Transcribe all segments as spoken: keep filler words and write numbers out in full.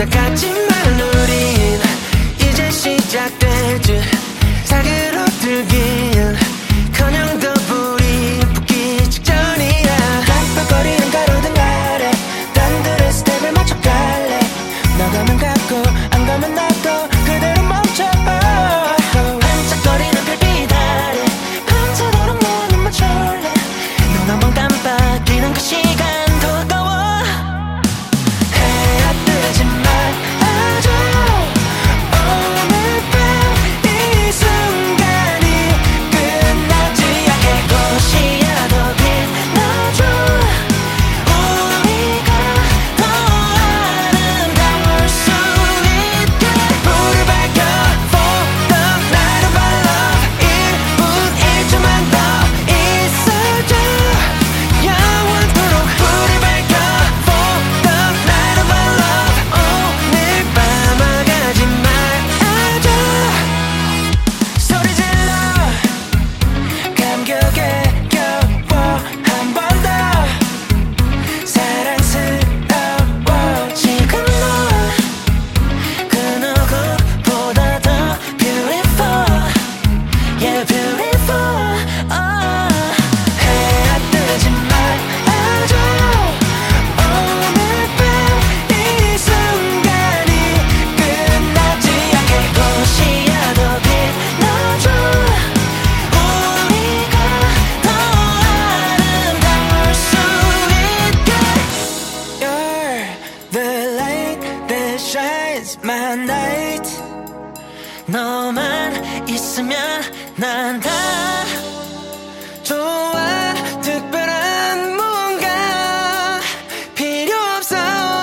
같지만 우린 이제 시작될 듯 사그러들긴 커녕 더 불이 붙기 직전이야. 깜빡거리는 가로등 아래 단둘의 스텝을 맞춰 갈래. 너 가면 갔고 안 가면 놔둬 그대로 멈춰봐. 반짝거리는 별빛 아래 밤새도록 너와 눈 맞출래. 눈 한 번 깜빡이는 그 시간 더 아까워. 해야 뜨지 말아줘. 오늘 밤 이 순간이 끝나지 않게 꽃이야 더 빛나줘. 우리가 더 아름다울 수 있게 불을 밝혀 for the night of our love. 일 분 일 초만 더 있어줘. 영원토록 불을 밝혀 for the night of our love. 오늘 밤 아가지 말아줘. 소리 질러 감격에 겨워 한 번 더 사랑스러워. 지금 넌 그 누구보다 더 beautiful. Yeah, beautiful. Oh. 해야 뜨지 말아줘. 오늘 밤 이 순간이 끝나지 않게 꽃이야 더 빛나줘. 우리가 더 아름다울 수 있게. You're the light that shines my night. 너만 있으면 난 다 좋아. 특별한 뭔가 필요 없어.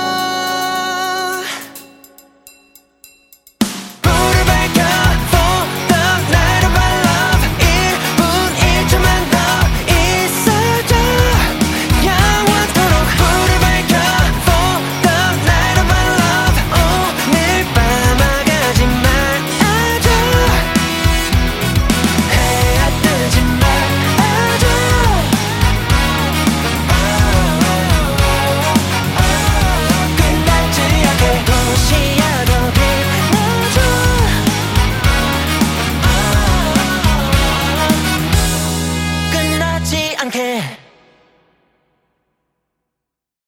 불을 밝혀 for the night of our love. 일 분 일 초만 더 있어줘. 영원토록 불을 밝혀 for the night of our love. 오늘 밤 아가지 말아줘. 해야 뜨지 말아줘. 끝나지 않게 꽃이야 더 빛나줘. 끝나지 않게